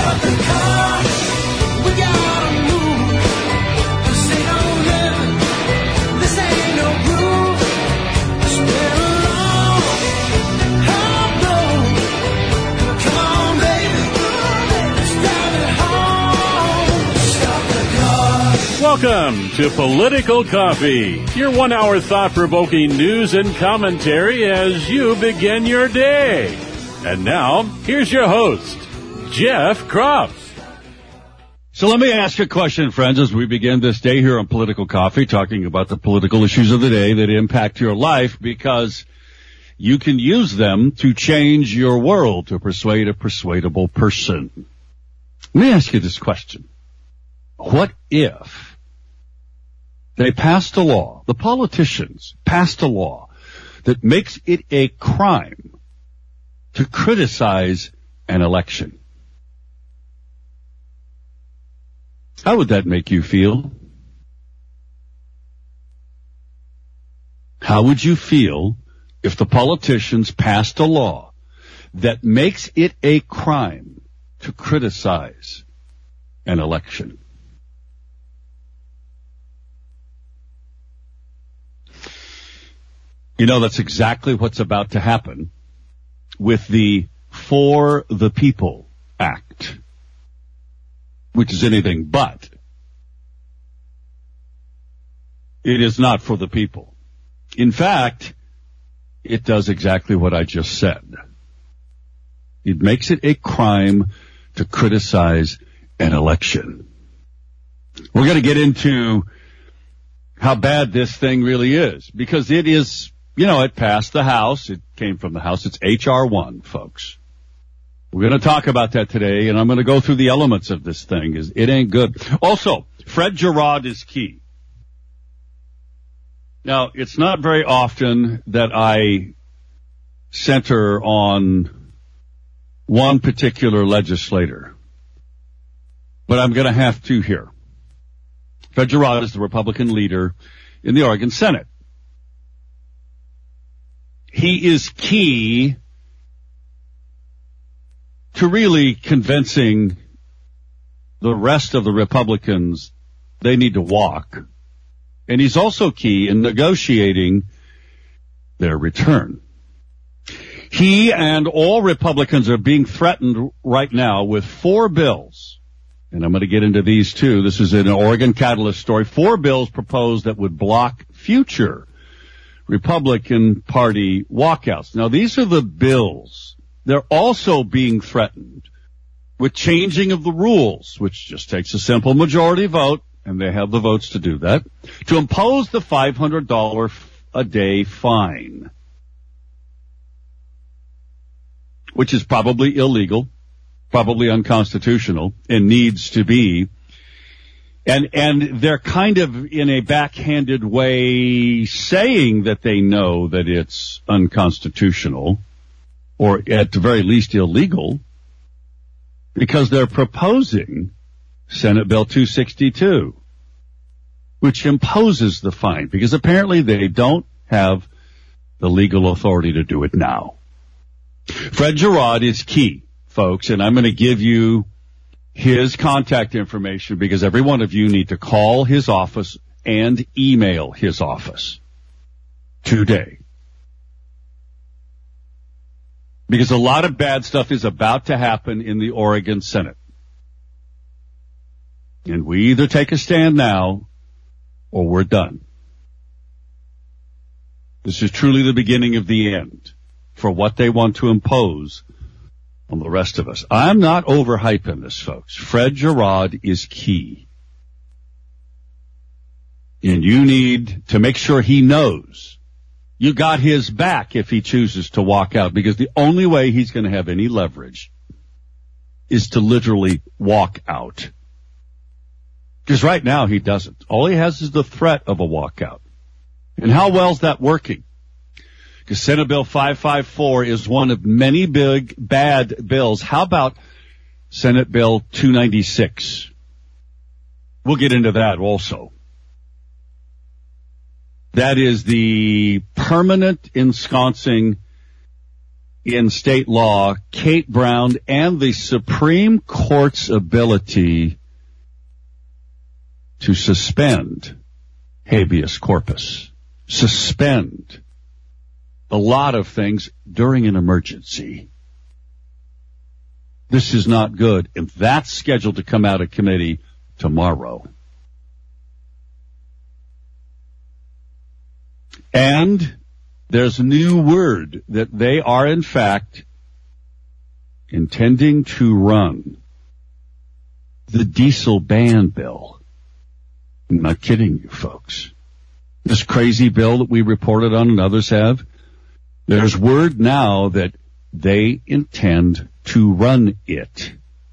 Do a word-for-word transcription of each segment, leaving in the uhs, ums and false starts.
Start the car. We gotta move. This ain't no living. This ain't no groove. It's been a long, hard road. Come on, baby. Let's drive it home. Start the car. Welcome to Political Coffee, your one-hour thought-provoking news and commentary as you begin your day. And now, here's your host, Jeff Kropf. So let me ask you a question, friends, as we begin this day here on Political Coffee, talking about the political issues of the day that impact your life, because you can use them to change your world, to persuade a persuadable person. Let me ask you this question. What if they passed a law, the politicians passed a law that makes it a crime to criticize an election? How would that make you feel? How would you feel if the politicians passed a law that makes it a crime to criticize an election? You know, that's exactly what's about to happen with the For the People Act, which is anything but. It is not for the people. In fact, it does exactly what I just said. It makes it a crime to criticize an election. We're going to get into how bad this thing really is, because it is, you know, it passed the House. It came from the House. It's H R one, folks. We're going to talk about that today, and I'm going to go through the elements of this thing. It ain't good. Also, Fred Gerard is key. Now, it's not very often that I center on one particular legislator, but I'm going to have to here. Fred Gerard is the Republican leader in the Oregon Senate. He is key to really convincing the rest of the Republicans they need to walk. And he's also key in negotiating their return. He and all Republicans are being threatened right now with four bills. And I'm going to get into these too. This is an Oregon Catalyst story. Four bills proposed that would block future Republican Party walkouts. Now, these are the bills. They're also being threatened with changing of the rules, which just takes a simple majority vote, and they have the votes to do that, to impose the five hundred dollars a day fine, which is probably illegal, probably unconstitutional, and needs to be. And, and they're kind of in a backhanded way saying that they know that it's unconstitutional, or at the very least illegal, because they're proposing Senate Bill two sixty-two, which imposes the fine, because apparently they don't have the legal authority to do it now. Fred Gerard is key, folks, and I'm going to give you his contact information, because every one of you need to call his office and email his office today. Because a lot of bad stuff is about to happen in the Oregon Senate. And we either take a stand now or we're done. This is truly the beginning of the end for what they want to impose on the rest of us. I'm not overhyping this, folks. Fred Gerard is key. And you need to make sure he knows you got his back if he chooses to walk out, because the only way he's going to have any leverage is to literally walk out. Because right now he doesn't. All he has is the threat of a walkout. And how well is that working? Because Senate Bill five fifty-four is one of many big, bad bills. How about Senate Bill two ninety-six? We'll get into that also. That is the permanent ensconcing in state law Kate Brown and the Supreme Court's ability to suspend habeas corpus, suspend a lot of things during an emergency. This is not good, and that's scheduled to come out of committee tomorrow. And there's a new word that they are, in fact, intending to run the diesel ban bill. I'm not kidding you, folks. This crazy bill that we reported on and others have, there's word now that they intend to run it.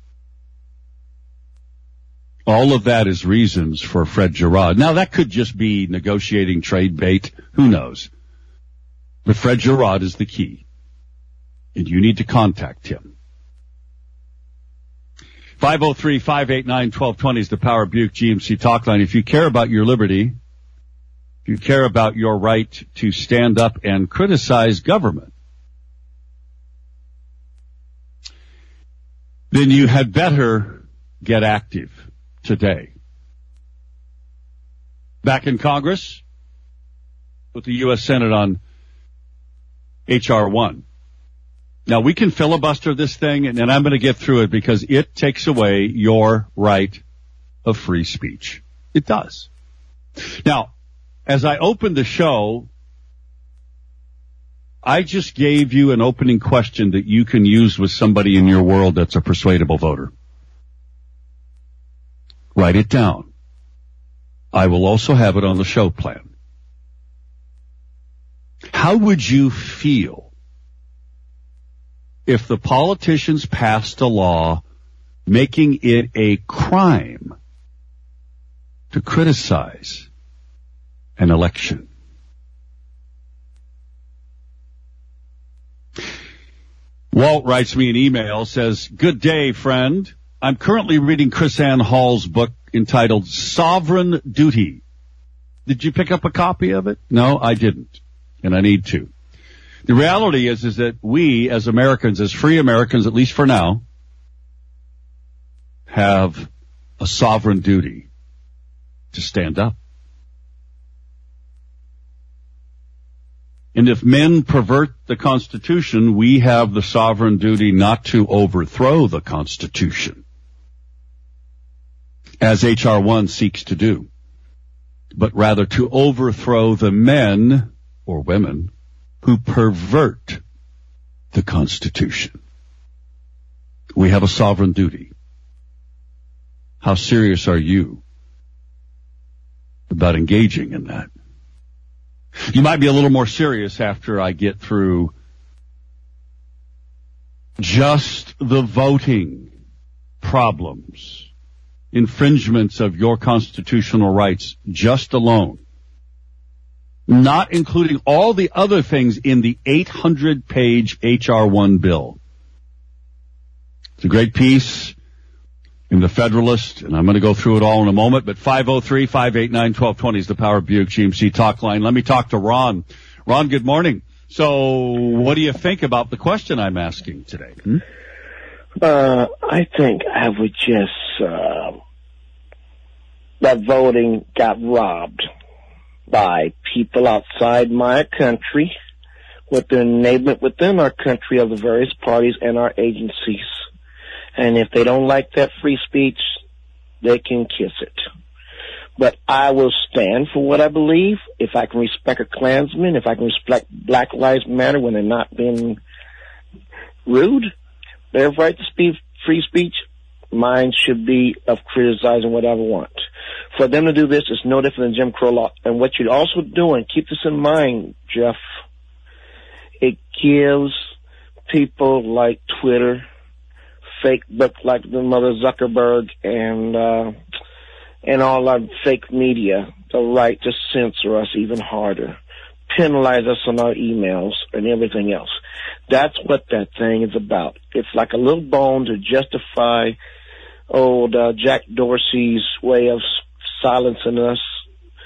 All of that is reasons for Fred Girard. Now, that could just be negotiating trade bait. Who knows? But Fred Girard is the key, and you need to contact him. five oh three, five eight nine, one two two zero is the Power Buick G M C talk line. If you care about your liberty, if you care about your right to stand up and criticize government, then you had better get active today. Back in Congress with the U S Senate on H R one. Now, we can filibuster this thing, and, and I'm going to get through it because it takes away your right of free speech. It does. Now, as I opened the show, I just gave you an opening question that you can use with somebody in your world that's a persuadable voter. Write it down. I will also have it on the show plan. How would you feel if the politicians passed a law making it a crime to criticize an election? Walt writes me an email, says, "Good day, friend. I'm currently reading Chris Ann Hall's book entitled Sovereign Duty. Did you pick up a copy of it? No, I didn't, and I need to. The reality is, is that we as Americans, as free Americans, at least for now, have a sovereign duty to stand up. And if men pervert the Constitution, we have the sovereign duty not to overthrow the Constitution, as H R one seeks to do, but rather to overthrow the men or women who pervert the Constitution. We have a sovereign duty. How serious are you about engaging in that? You might be a little more serious after I get through just the voting problems, infringements of your constitutional rights, just alone, not including all the other things in the eight hundred page H R one bill. It's a great piece in the Federalist, and I'm going to go through it all in a moment, but five oh three, five eight nine, one two two zero is the Power Buick G M C talk line. Let me talk to Ron. Ron, good morning. So what do you think about the question I'm asking today? Hmm? Uh, I think I would just, uh, that voting got robbed by people outside my country with the enablement within our country of the various parties and our agencies. And if they don't like that free speech, they can kiss it. But I will stand for what I believe. If I can respect a Klansman, if I can respect Black Lives Matter when they're not being rude, they have right to speak free speech. Mine should be of criticizing whatever I want. For them to do this is no different than Jim Crow law. And what you're also doing, keep this in mind, Jeff, it gives people like Twitter, fake book like the Mother Zuckerberg, and uh, and all our fake media the right to censor us even harder, penalize us on our emails and everything else. That's what that thing is about. It's like a little bone to justify old uh, Jack Dorsey's way of silencing us,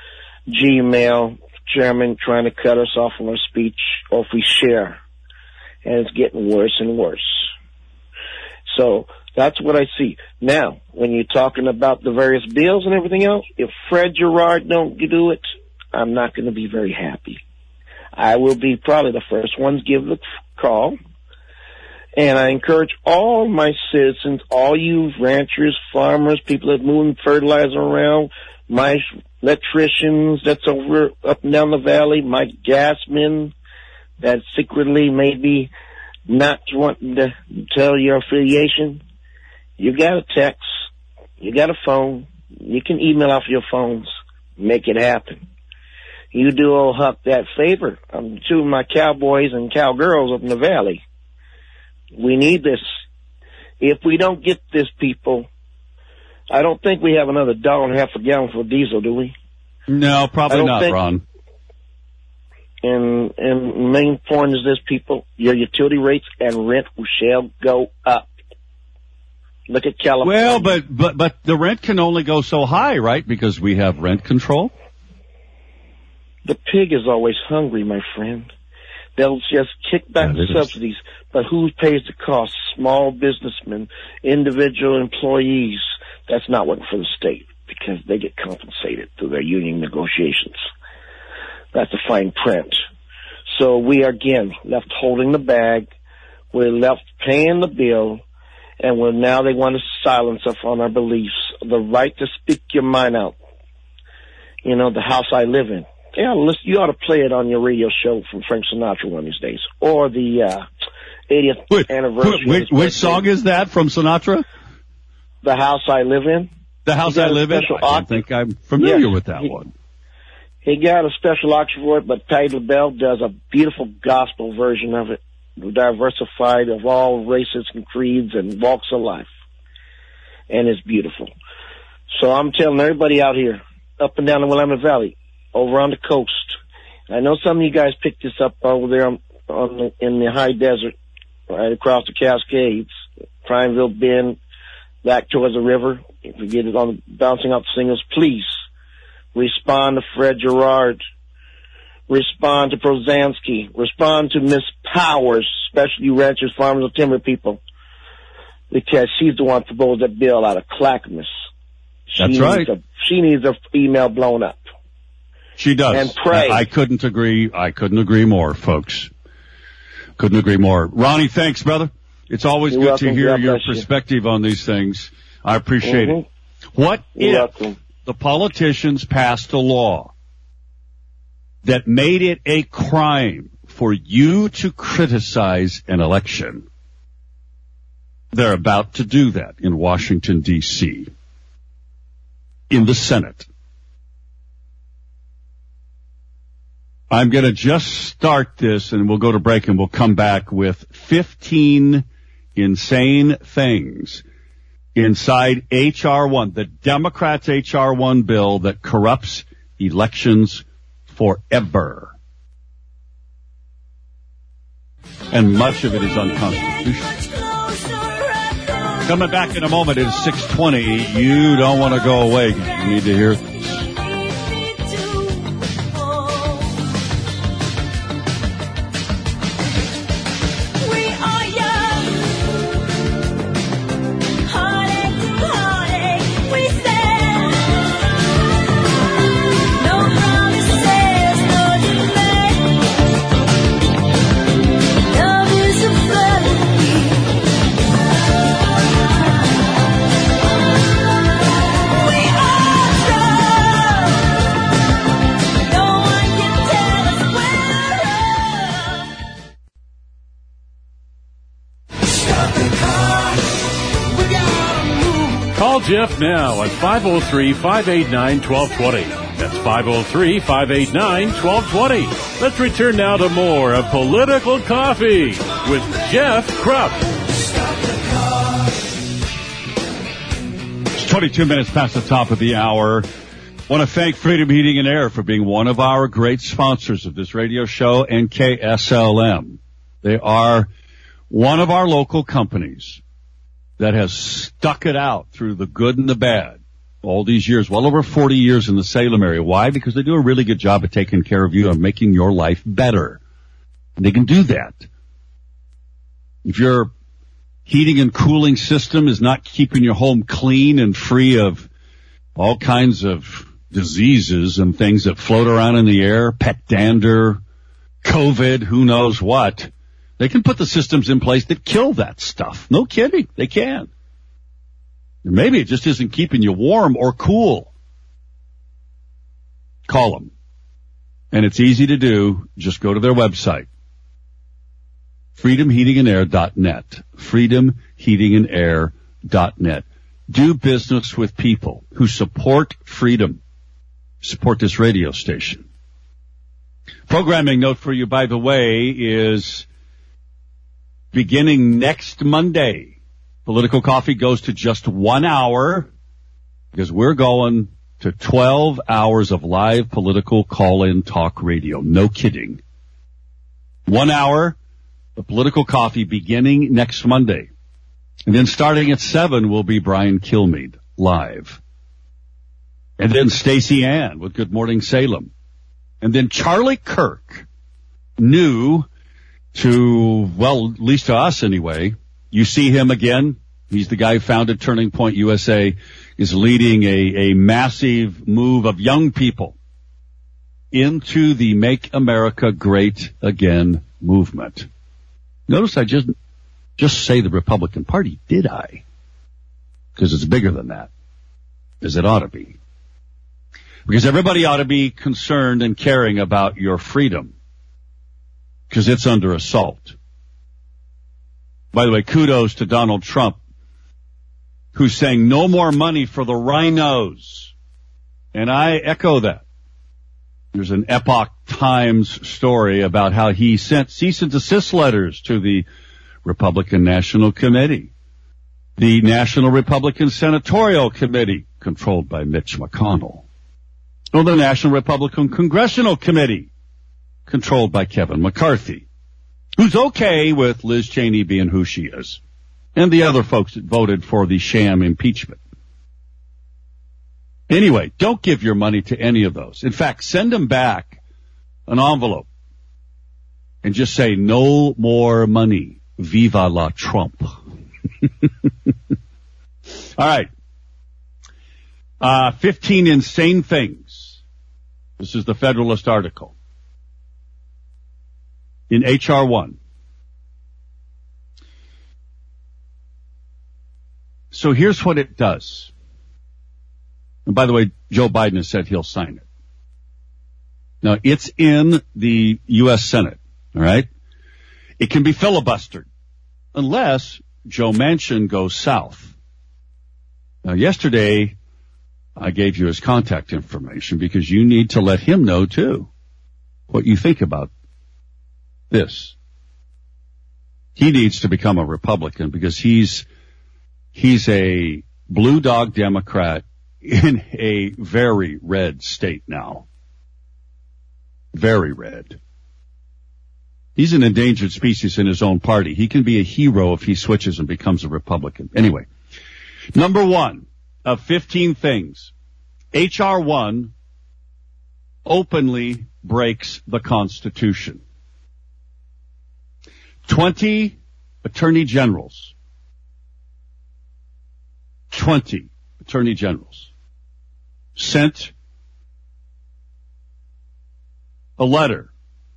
Gmail, Chairman trying to cut us off from our speech, or if we share. and it's getting worse and worse. So that's what I see. Now, when you're talking about the various bills and everything else, if Fred Gerard don't do it, I'm not going to be very happy. I will be probably the first one to give the call. And I encourage all my citizens, all you ranchers, farmers, people that move fertilizer around, my electricians that's over up and down the valley, my gasmen that secretly maybe not wanting to tell your affiliation. You got a text, you got a phone, you can email off your phones, make it happen. You do old Huck that favor. I'm two of my cowboys and cowgirls up in the valley. We need this. If we don't get this, people, I don't think we have another dollar and a half a gallon for diesel, do we? No, probably not, think, Ron. And, and main point is this, people, your utility rates and rent shall go up. Look at California. Well, but, but, but the rent can only go so high, right? Because we have rent control. The pig is always hungry, my friend. They'll just kick back yeah, the subsidies. Is. But who pays the cost? Small businessmen, individual employees. That's not working for the state because they get compensated through their union negotiations. That's the fine print. So we are, again, left holding the bag. We're left paying the bill. And we're, now they want to silence us on our beliefs. The right to speak your mind out. You know, the house I live in. Yeah, listen, you ought to play it on your radio show from Frank Sinatra one of these days. Or the uh, eightieth wait, anniversary. Which, which song is that from Sinatra? The House I Live In. The House I Live In? I don't think I'm familiar yes, with that he, one. He got a special auction for it, but Patti LaBelle does a beautiful gospel version of it. Diversified of all races and creeds and walks of life. And it's beautiful. So I'm telling everybody out here, up and down the Willamette Valley, over on the coast. I know some of you guys picked this up over there on, on the, in the high desert, right across the Cascades, Prineville Bend, back towards the river. If you get it on bouncing out the singles, please respond to Fred Gerard. Respond to Prozansky. Respond to Miss Powers, especially you ranchers, farmers, and timber people, because she's the one who proposed that bill out of Clackamas. She That's right. Needs a, she needs her email blown up. She does. And pray. I couldn't agree. I couldn't agree more, folks. Couldn't agree more. Ronnie, thanks, brother. It's always You're good welcome. to hear God your bless you. perspective on these things. I appreciate Mhm. it. What You're if welcome. the politicians passed a law that made it a crime for you to criticize an election? They're about to do that in Washington, D C, in the Senate. I'm going to just start this, and we'll go to break, and we'll come back with fifteen insane things inside H R one, the Democrats' H R one bill that corrupts elections forever. And much of it is unconstitutional. Coming back in a moment, it is six twenty. You don't want to go away. You need to hear this. Call Jeff now at five oh three, five eight nine, one two two zero. That's five oh three, five eight nine, one two two zero. Let's return now to more of Political Coffee with Jeff Krupp. It's twenty-two minutes past the top of the hour. I want to thank Freedom Heating and Air for being one of our great sponsors of this radio show and K S L M. They are one of our local companies that has stuck it out through the good and the bad all these years, well over forty years in the Salem area. Why? Because they do a really good job of taking care of you and making your life better. And they can do that If your heating and cooling system is not keeping your home clean and free of all kinds of diseases and things that float around in the air, pet dander, COVID, who knows what, they can put the systems in place that kill that stuff. No kidding. They can. And maybe it just isn't keeping you warm or cool. Call them. And it's easy to do. Just go to their website. freedom heating and air dot net. freedom heating and air dot net. Do business with people who support freedom. Support this radio station. Programming note for you, by the way, is beginning next Monday. Political Coffee goes to just one hour because we're going to twelve hours of live political call-in talk radio. No kidding. One hour of Political Coffee beginning next Monday. And then starting at seven will be Brian Kilmeade live. And then Stacey Ann with Good Morning Salem. And then Charlie Kirk, new to, well, at least to us anyway. You see him again. He's the guy who founded Turning Point U S A, is leading a, a massive move of young people into the Make America Great Again movement. Notice I just, just say the Republican Party, did I? Because it's bigger than that, as it ought to be. Because everybody ought to be concerned and caring about your freedom, because it's under assault. By the way, kudos to Donald Trump, who's saying no more money for the rhinos. And I echo that. There's an Epoch Times story about how he sent cease and desist letters to the Republican National Committee, the National Republican Senatorial Committee, controlled by Mitch McConnell, or the National Republican Congressional Committee, controlled by Kevin McCarthy, who's okay with Liz Cheney being who she is, and the other folks that voted for the sham impeachment. Anyway, don't give your money to any of those. In fact, send them back an envelope and just say, no more money. Viva la Trump. All right. Uh, fifteen insane things. This is the Federalist article. In H R one. So here's what it does. And by the way, Joe Biden has said he'll sign it. Now, it's in the U S Senate, all right? It can be filibustered unless Joe Manchin goes south. Now, yesterday, I gave you his contact information because you need to let him know, too, what you think about this. He needs to become a Republican because he's he's a blue dog Democrat in a very red state now. Very red. He's an endangered species in his own party. He can be a hero if he switches and becomes a Republican. Anyway, number one of fifteen things, H R one openly breaks the Constitution. Twenty attorney generals, twenty attorney generals sent a letter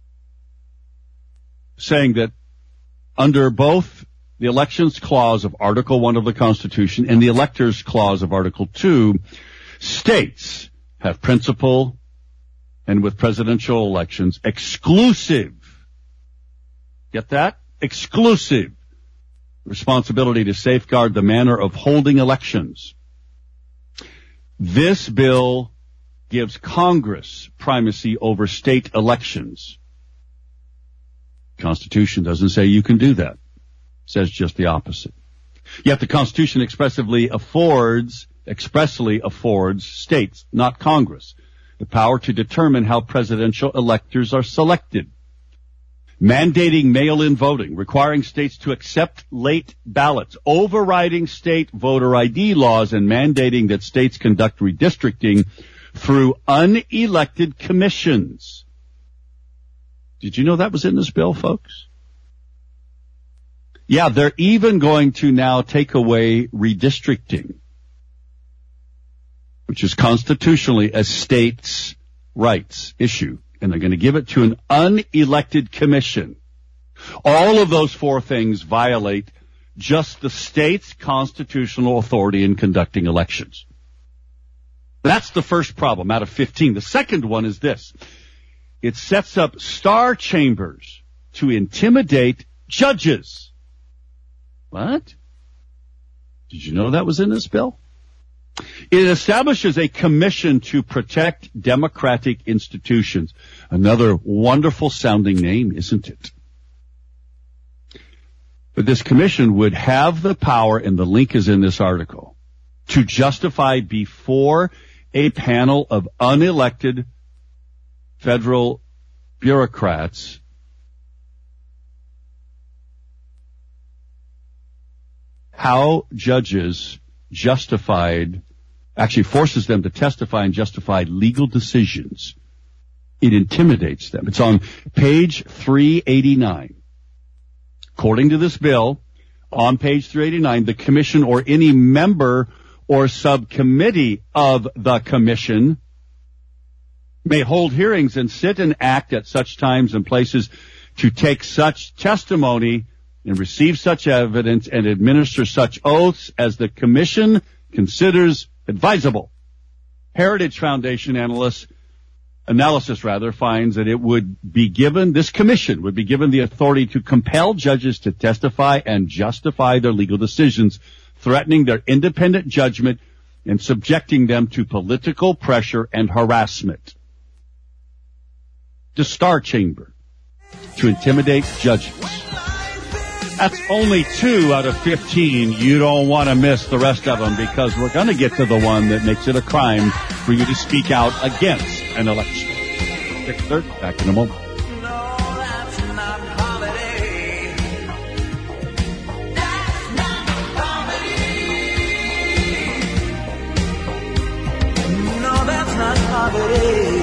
saying that under both the Elections Clause of Article one of the Constitution and the Electors Clause of Article two, states have principal and with presidential elections exclusive, get that? Exclusive responsibility to safeguard the manner of holding elections. This bill gives Congress primacy over state elections. The Constitution doesn't say you can do that. It says just the opposite. Yet the Constitution expressly affords, expressly affords states, not Congress, the power to determine how presidential electors are selected. Mandating mail-in voting, requiring states to accept late ballots, overriding state voter I D laws, and mandating that states conduct redistricting through unelected commissions. Did you know that was in this bill, folks? Yeah, they're even going to now take away redistricting, which is constitutionally a state's rights issue, and they're going to give it to an unelected commission. All of those four things violate just the state's constitutional authority in conducting elections. That's the first problem out of fifteen. The second one is this. It sets up star chambers to intimidate judges. What? Did you know that was in this bill? It establishes a commission to protect democratic institutions. Another wonderful sounding name, isn't it? But this commission would have the power, and the link is in this article, to justify before a panel of unelected federal bureaucrats how judges justified, actually forces them to testify and justify legal decisions. It intimidates them. It's on page three eighty-nine. According to this bill, on page three eighty-nine, the commission or any member or subcommittee of the commission may hold hearings and sit and act at such times and places to take such testimony and receive such evidence and administer such oaths as the commission considers advisable. Heritage Foundation analysts, analysis rather, finds that it would be given, this commission would be given the authority to compel judges to testify and justify their legal decisions, threatening their independent judgment and subjecting them to political pressure and harassment. The star chamber to intimidate judges. That's only two out of fifteen. You don't want to miss the rest of them, because we're going to get to the one that makes it a crime for you to speak out against an election. six thirty, back in a moment. No, that's not holiday. That's not holiday. No, that's not holiday.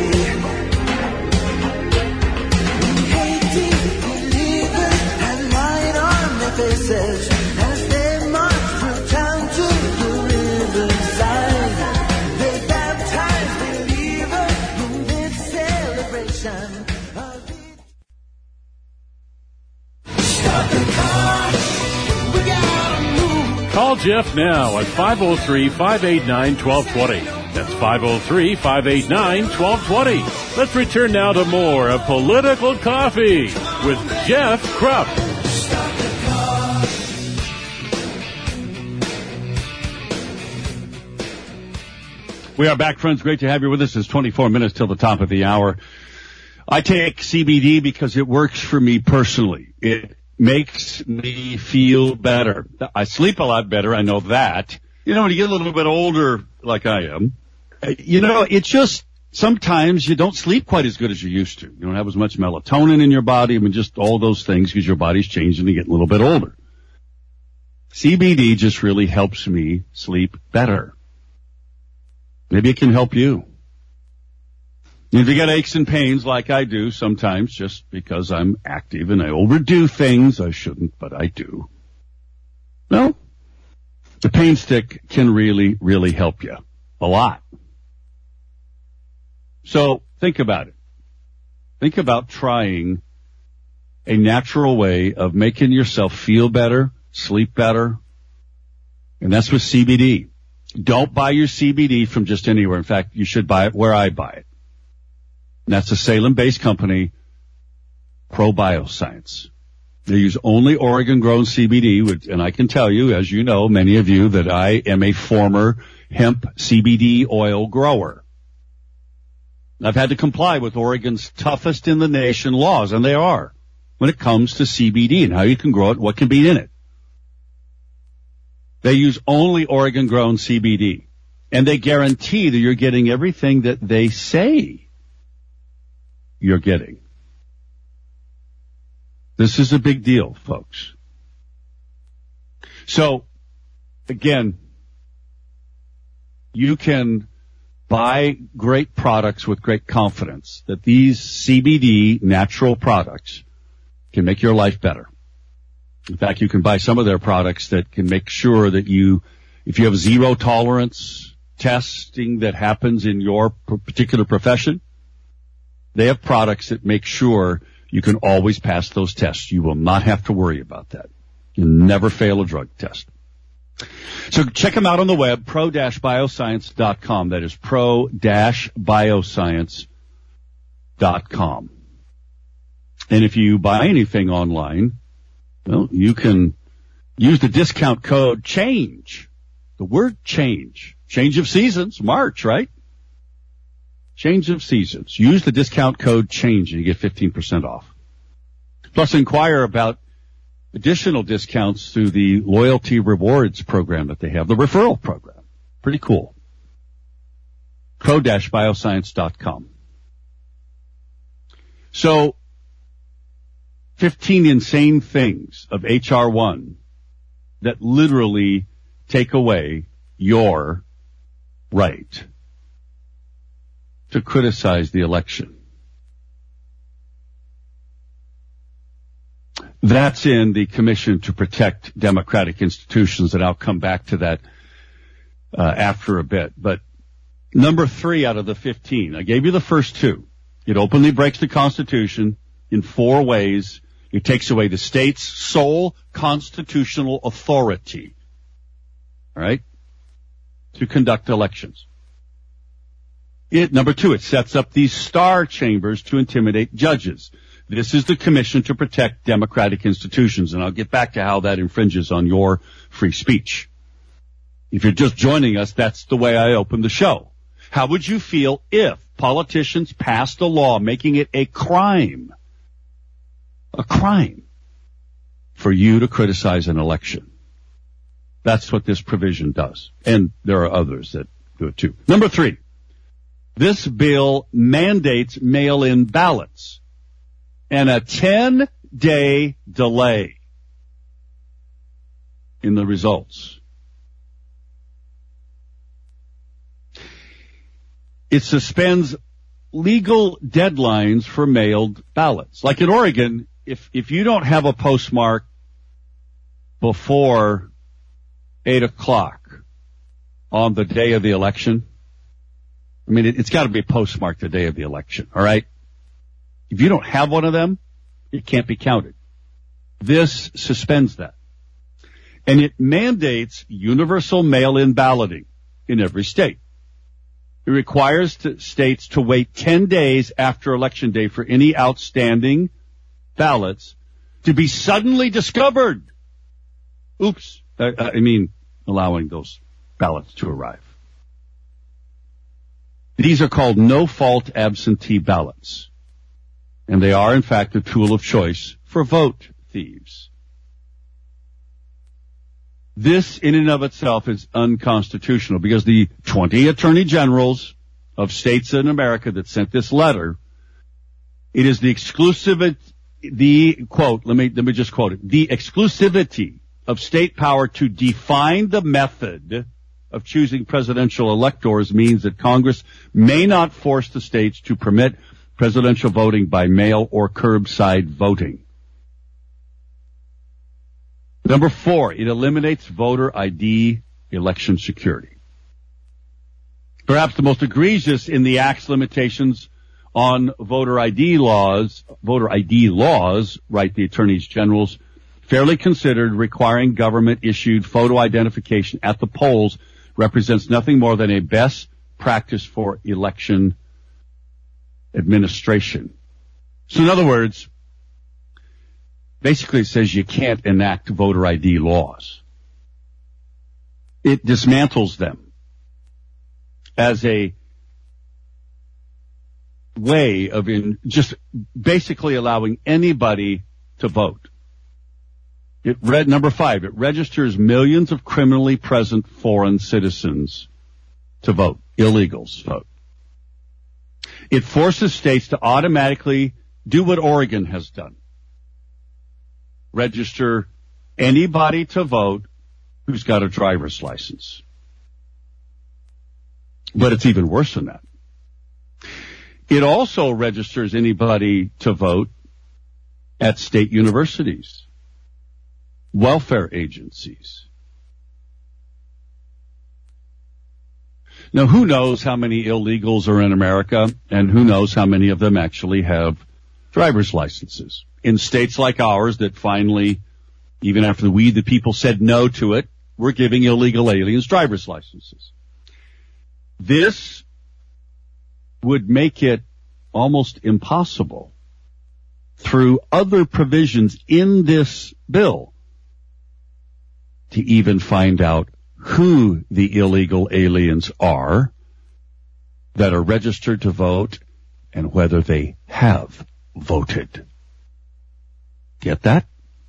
Faces as they march through town to the riverside. They baptize believers in this celebration. Stop the car. We gotta move. Call Jeff now at five oh three, five eight nine, one two two zero. That's five oh three, five eight nine, one two two zero. Let's return now to more of Political Coffee with Jeff Krupp. We are back, friends. Great to have you with us. It's twenty-four minutes till the top of the hour. I take C B D because it works for me personally. It makes me feel better. I sleep a lot better. I know that. You know, when you get a little bit older, like I am, you know, it's just sometimes you don't sleep quite as good as you used to. You don't have as much melatonin in your body. I mean, just all those things because your body's changing and you get a little bit older. C B D just really helps me sleep better. Maybe it can help you. If you get aches and pains like I do sometimes just because I'm active and I overdo things I shouldn't, but I do. No, the pain stick can really, really help you. A lot. So think about it. Think about trying a natural way of making yourself feel better, sleep better, and that's with C B D. Don't buy your C B D from just anywhere. In fact, you should buy it where I buy it. And that's a Salem-based company, ProBioscience. They use only Oregon-grown C B D, which, and I can tell you, as you know, many of you, that I am a former hemp C B D oil grower. I've had to comply with Oregon's toughest in the nation laws, and they are, when it comes to C B D and how you can grow it, what can be in it. They use only Oregon-grown C B D, and they guarantee that you're getting everything that they say you're getting. This is a big deal, folks. So, again, you can buy great products with great confidence that these C B D natural products can make your life better. In fact, you can buy some of their products that can make sure that you, if you have zero tolerance testing that happens in your particular profession, they have products that make sure you can always pass those tests. You will not have to worry about that. You'll never fail a drug test. So check them out on the web, pro dash bioscience dot com. That is pro dash bioscience dot com. And if you buy anything online, well, you can use the discount code CHANGE. The word change. Change of seasons, March, right? Change of seasons. Use the discount code CHANGE and you get fifteen percent off. Plus inquire about additional discounts through the loyalty rewards program that they have, the referral program. Pretty cool. pro dash bioscience dot com. So, fifteen insane things of H R one that literally take away your right to criticize the election. That's in the Commission to Protect Democratic Institutions, and I'll come back to that uh, after a bit. But number three out of the fifteen, I gave you the first two. It openly breaks the Constitution in four ways. It takes away the state's sole constitutional authority, all right, to conduct elections. It, number two, it sets up these star chambers to intimidate judges. This is the Commission to Protect Democratic Institutions, and I'll get back to how that infringes on your free speech. If you're just joining us, that's the way I opened the show. How would you feel if politicians passed a law making it a crime, a crime, for you to criticize an election? That's what this provision does, and there are others that do it too. Number three, this bill mandates mail-in ballots and a ten-day delay in the results. It suspends legal deadlines for mailed ballots. Like in Oregon, if if you don't have a postmark before eight o'clock on the day of the election, I mean, it, it's got to be postmarked the day of the election, all right? If you don't have one of them, it can't be counted. This suspends that. And it mandates universal mail-in balloting in every state. It requires to, states to wait ten days after Election Day for any outstanding ballots to be suddenly discovered. Oops. I, I mean, allowing those ballots to arrive. These are called no-fault absentee ballots. And they are, in fact, a tool of choice for vote thieves. This, in and of itself, is unconstitutional because the twenty attorney generals of states in America that sent this letter, it is the exclusive, the, quote, let me, let me just quote it, the exclusivity of state power to define the method of choosing presidential electors means that Congress may not force the states to permit presidential voting by mail or curbside voting. Number four, it eliminates voter I D election security. Perhaps the most egregious in the Act's limitations on voter I D laws, voter I D laws, write the attorneys generals, fairly considered requiring government-issued photo identification at the polls represents nothing more than a best practice for election administration. So in other words, basically it says you can't enact voter I D laws. It dismantles them as a way of in just basically allowing anybody to vote. It read number five, it registers millions of criminally present foreign citizens to vote, illegals vote. It forces states to automatically do what Oregon has done. Register anybody to vote who's got a driver's license. But it's even worse than that. It also registers anybody to vote at state universities. welfare agencies. Now, who knows how many illegals are in America, and who knows how many of them actually have driver's licenses. In states like ours that finally, even after we, the people, said no to it, we're giving illegal aliens driver's licenses. This would make it almost impossible through other provisions in this bill to even find out who the illegal aliens are that are registered to vote and whether they have voted. Get that?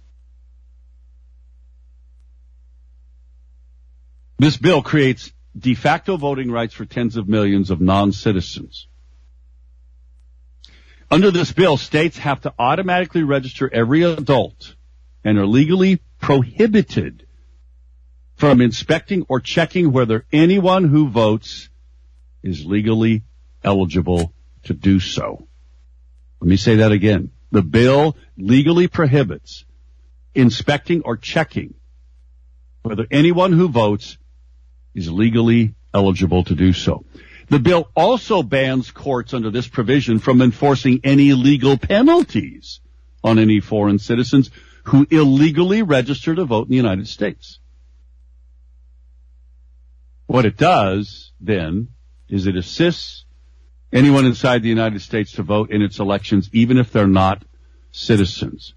This bill creates de facto voting rights for tens of millions of non-citizens. Under this bill, states have to automatically register every adult and are legally prohibited from inspecting or checking whether anyone who votes is legally eligible to do so. Let me say that again. The bill legally prohibits inspecting or checking whether anyone who votes is legally eligible to do so. The bill also bans courts under this provision from enforcing any legal penalties on any foreign citizens who illegally register to vote in the United States. What it does, then, is it assists anyone inside the United States to vote in its elections, even if they're not citizens.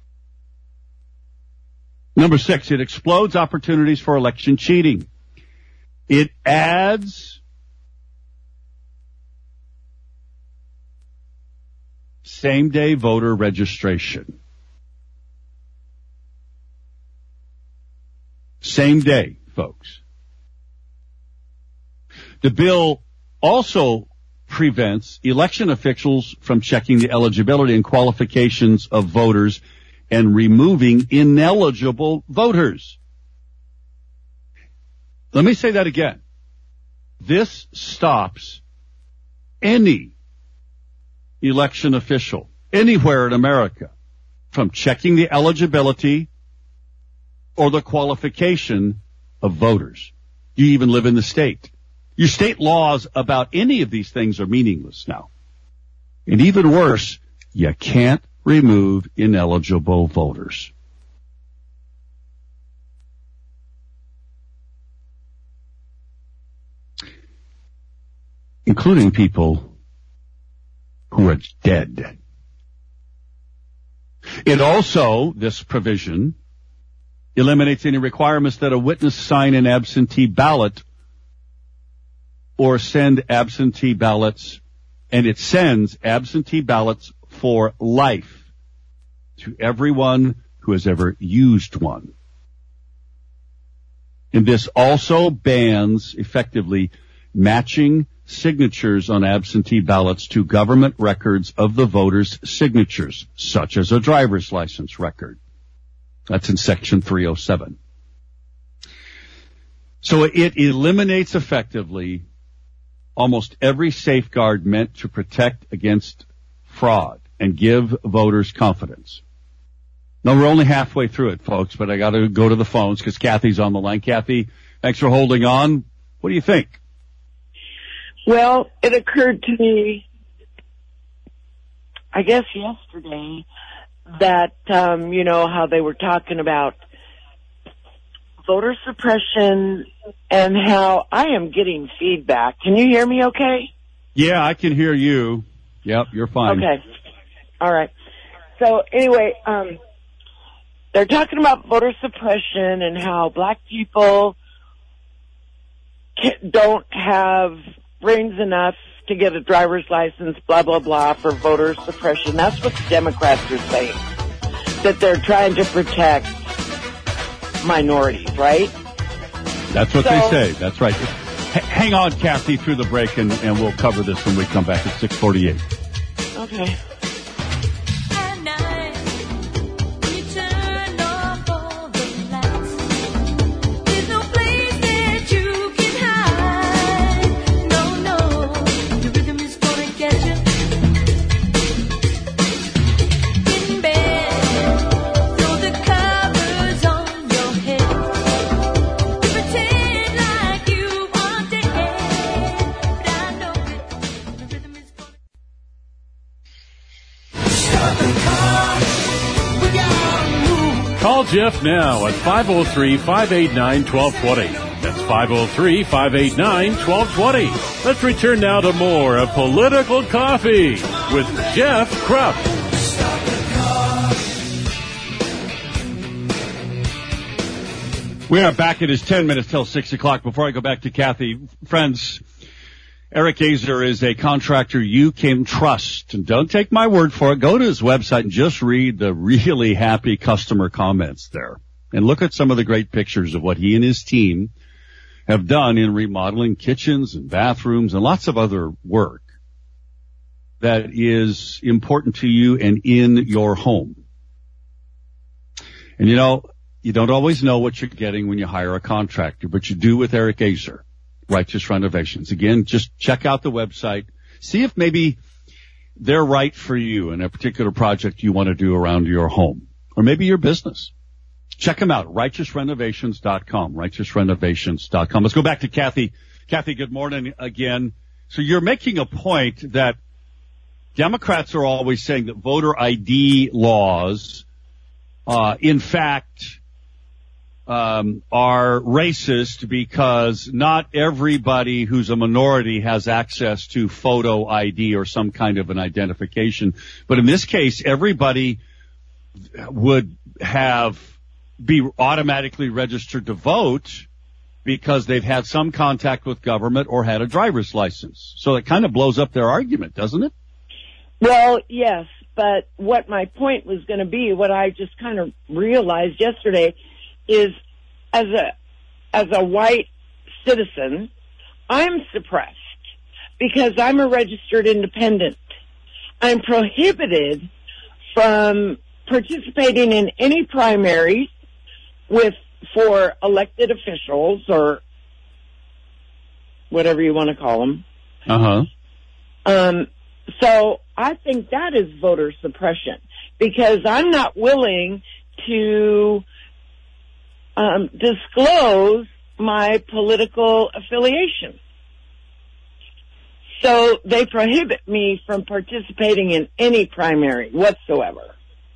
Number six, it explodes opportunities for election cheating. It adds same-day voter registration. Same day, folks. The bill also prevents election officials from checking the eligibility and qualifications of voters and removing ineligible voters. Let me say that again. This stops any election official anywhere in America from checking the eligibility or the qualification of voters. You even live in the state. Your state laws about any of these things are meaningless now. And even worse, you can't remove ineligible voters. Including people who are dead. It also, this provision, eliminates any requirements that a witness sign an absentee ballot or send absentee ballots, and it sends absentee ballots for life to everyone who has ever used one. And this also bans, effectively, matching signatures on absentee ballots to government records of the voters' signatures, such as a driver's license record. That's in Section three oh seven. So it eliminates effectively almost every safeguard meant to protect against fraud and give voters confidence. Now, we're only halfway through it, folks, but I got to go to the phones because Kathy's on the line. Kathy, thanks for holding on. What do you think? Well, it occurred to me, I guess yesterday, that, um, you know, how they were talking about voter suppression and how I am getting feedback. Can you hear me okay? Yeah, I can hear you. Yep, you're fine. Okay. All right. So anyway, um, they're talking about voter suppression and how black people don't have brains enough to get a driver's license, blah, blah, blah, for voter suppression. That's what the Democrats are saying, that they're trying to protect minorities, right? That's what so, they say. That's right. H- hang on, Kathy, through the break, and, and we'll cover this when we come back at six forty-eight. Okay. Jeff now at five oh three, five eight nine, one two two zero. That's five oh three, five eight nine, one two two zero. Let's return now to more of Political Coffee with Jeff Krupp. We are back. It is ten minutes till six o'clock. Before I go back to Kathy, friends, Eric Azer is a contractor you can trust. And don't take my word for it. Go to his website and just read the really happy customer comments there. And look at some of the great pictures of what he and his team have done in remodeling kitchens and bathrooms and lots of other work that is important to you and in your home. And you know, you don't always know what you're getting when you hire a contractor, but you do with Eric Azer, Righteous Renovations. Again, just check out the website. See if maybe they're right for you in a particular project you want to do around your home or maybe your business. Check them out, righteous renovations dot com, righteous renovations dot com. Let's go back to Kathy. Kathy, good morning again. So you're making a point that Democrats are always saying that voter I D laws, uh, in fact, um, are racist because not everybody who's a minority has access to photo I D or some kind of an identification. But in this case, everybody would have be automatically registered to vote because they've had some contact with government or had a driver's license. So it kind of blows up their argument, doesn't it? Well, yes, but what my point was going to be, what I just kind of realized yesterday, is as a as a white citizen, I'm suppressed because I'm a registered independent. I'm prohibited from participating in any primaries with for elected officials or whatever you want to call them. Uh-huh. Um, so I think that is voter suppression because I'm not willing to um, disclose my political affiliation. So they prohibit me from participating in any primary whatsoever.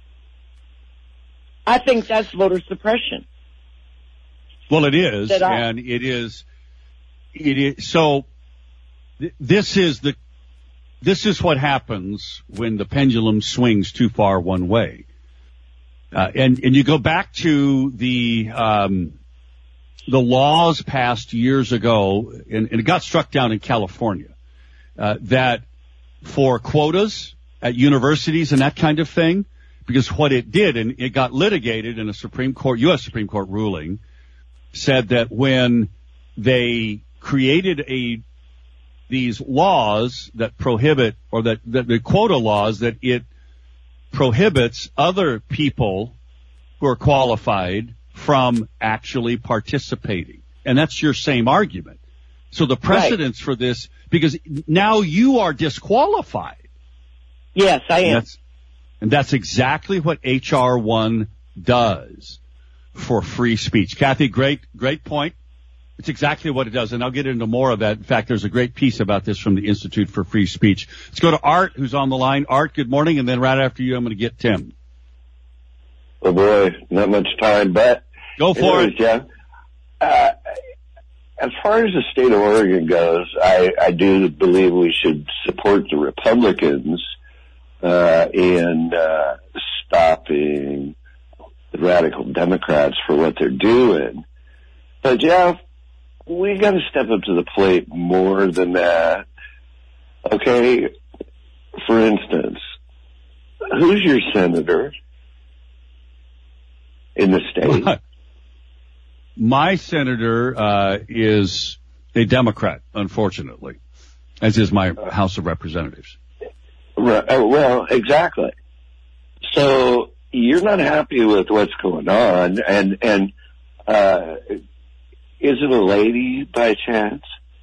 I think that's voter suppression. Well, it is, That I- and it is, it is, so th- this is the, this is what happens when the pendulum swings too far one way. Uh, and, and you go back to the, um, the laws passed years ago, and, and it got struck down in California, uh, that for quotas at universities and that kind of thing, because what it did, and it got litigated in a Supreme Court, U S Supreme Court ruling, said that when they created a these laws that prohibit, or that, that the quota laws, that it prohibits other people who are qualified from actually participating. And that's your same argument. So the precedence right. for this, because now you are disqualified. Yes, I am. And that's, and that's exactly what H R one does for free speech. Kathy, great, great point. It's exactly what it does, and I'll get into more of that. In fact, there's a great piece about this from the Institute for Free Speech. Let's go to Art, who's on the line. Art, good morning, and then right after you, I'm going to get Tim. Oh, boy, not much time, but... Go for anyways, it. Jeff, uh, as far as the state of Oregon goes, I, I do believe we should support the Republicans uh, in uh, stopping the radical Democrats for what they're doing. But, Jeff, we got to step up to the plate more than that. Okay, for instance, who's your senator in the state? My senator uh, is a Democrat, unfortunately, as is my House of Representatives. Right, uh, well, exactly. So you're not happy with what's going on, and and uh, is it a lady by chance?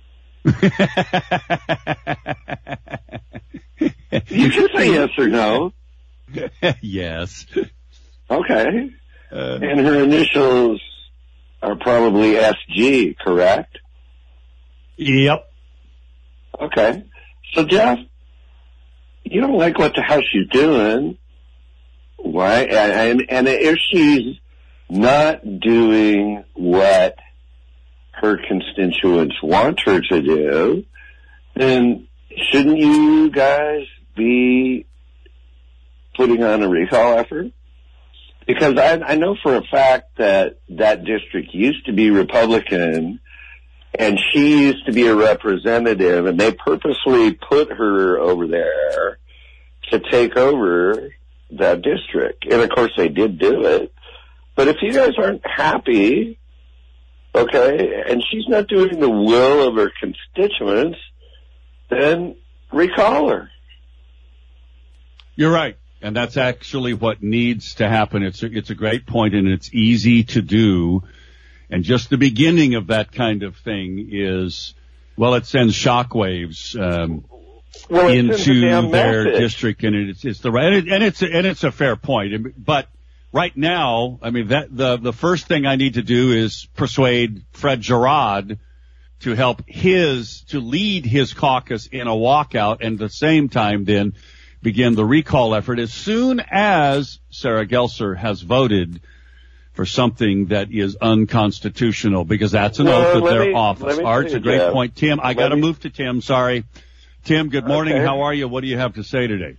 You can say yes or no. Yes. Okay. Uh, And her initials are probably S G, correct? Yep. Okay. So, Jeff, you don't like what the hell she's doing. Why? And, and if she's not doing what her constituents want her to do, then shouldn't you guys be putting on a recall effort? Because I, I know for a fact that that district used to be Republican, and she used to be a representative, and they purposely put her over there to take over that district. And of course they did do it. But if you guys aren't happy, okay, and she's not doing the will of her constituents, then recall her. You're right. And that's actually what needs to happen. It's a, it's a great point, and it's easy to do. And just the beginning of that kind of thing is, well, it sends shockwaves um, well, it into their message. district, and it's, it's the right, and, it, and it's and it's a fair point. But right now, I mean, that the the first thing I need to do is persuade Fred Girard to help his to lead his caucus in a walkout, and at the same time, then begin the recall effort as soon as Sarah Gelser has voted for something that is unconstitutional, because that's an well, oath of their me, office. Art's a great Jeff. point. Tim, I got to move to Tim. Sorry. Tim, good morning. Okay. How are you? What do you have to say today?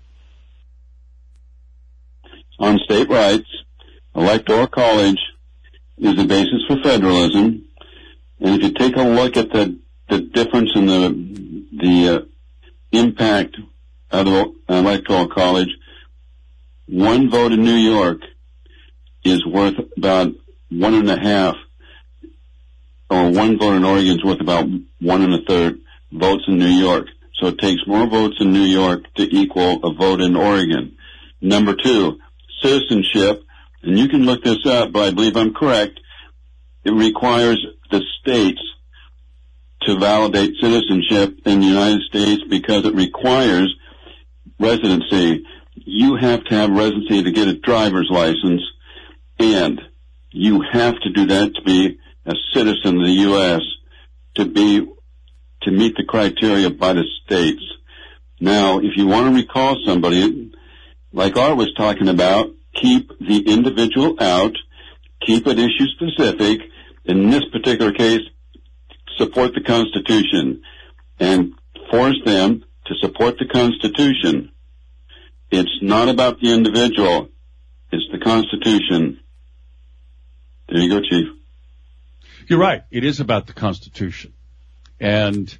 On state rights, electoral college is the basis for federalism. And if you take a look at the, the difference in the, the uh, impact of the electoral college, one vote in New York is worth about one and a half, or one vote in Oregon is worth about one and a third votes in New York. So it takes more votes in New York to equal a vote in Oregon. Number two, citizenship, and you can look this up, but I believe I'm correct. It requires the states to validate citizenship in the United States because it requires residency. You have to have residency to get a driver's license, and you have to do that to be a citizen of the U S, to be, to meet the criteria by the states. Now, if you want to recall somebody, like Art was talking about, keep the individual out, keep it issue specific. In this particular case, support the Constitution and force them to support the Constitution. It's not about the individual. It's the Constitution. There you go, Chief. You're right. It is about the Constitution. And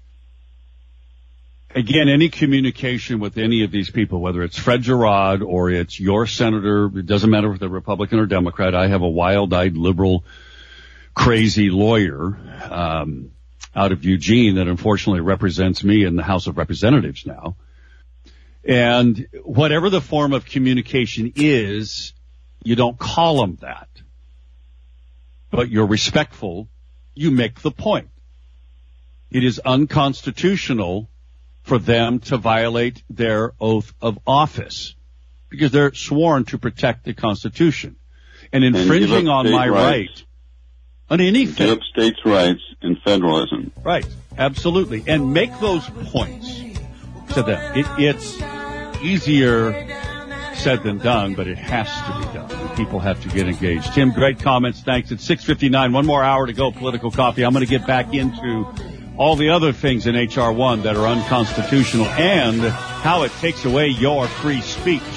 again, any communication with any of these people, whether it's Fred Girard or it's your senator, it doesn't matter if they're Republican or Democrat. I have a wild-eyed liberal, crazy lawyer um, out of Eugene that unfortunately represents me in the House of Representatives now. And whatever the form of communication is, you don't call them that. But you're respectful. You make the point. It is unconstitutional for them to violate their oath of office because they're sworn to protect the Constitution. And infringing on my right on anything. Give up states' rights and federalism. Right. Absolutely. And make those points to them. It, it's easier said than done, but it has to be done. And people have to get engaged. Tim, great comments. Thanks. It's six fifty-nine. One more hour to go. Political Coffee. I'm going to get back into all the other things in H R one that are unconstitutional and how it takes away your free speech.